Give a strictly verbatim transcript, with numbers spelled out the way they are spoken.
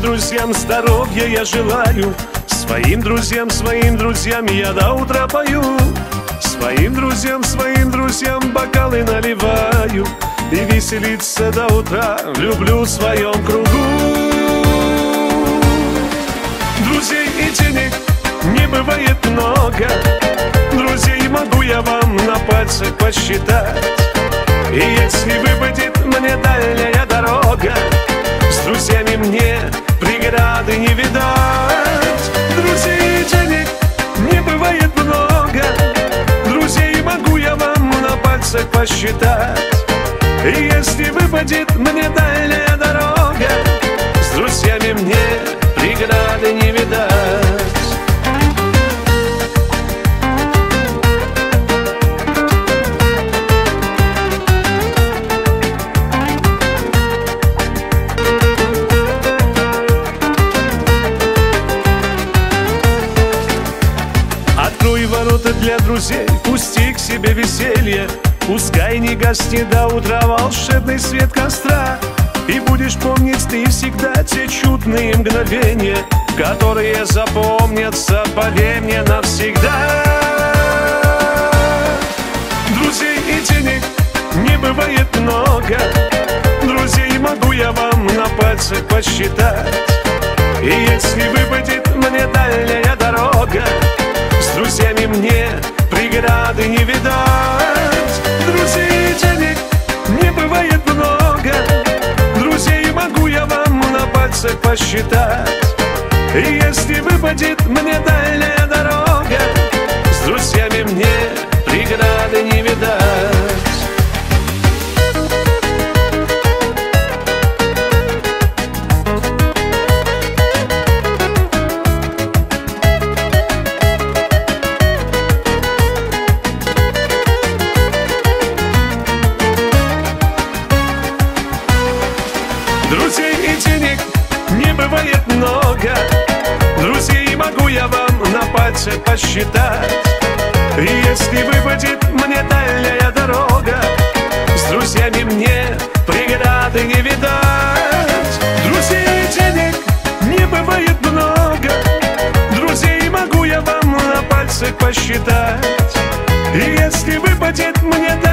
друзьям здоровья я желаю, своим друзьям, своим друзьям я до утра пою. Своим друзьям, своим друзьям бокалы наливаю, и веселиться до утра люблю в своем кругу. Друзей и денег не бывает много, друзей могу я вам на пальцах посчитать. И если выпадет мне дальняя дорога, с друзьями мне преграды не видать. Друзей и денег не бывает много, друзей могу я вам на пальцах посчитать. И если выпадет мне дальняя дорога, с друзьями мне преграды не видать. Открой ворота для друзей, пусти к себе веселье, пускай не гаснет до утра волшебный свет костра. И будешь помнить ты всегда те чудные мгновения, которые запомнятся, поверь мне, навсегда. Друзей и денег не бывает много, друзей могу я вам на пальцах посчитать. И если выпадет мне дальняя дорога, с друзьями мне преграды не видать. Друзей и денег не бывает много, друзей могу я вам на пальцах посчитать. И если выпадет мне дальняя дорога, с друзьями мне преграды не видать. Друзей и денег не бывает много, друзей могу я вам на пальцах посчитать. И если выпадет мне дальняя дорога, с друзьями мне преграды не видать. Друзей и денег не бывает много, друзей могу я вам на пальцах посчитать. И если выпадет мне дальняя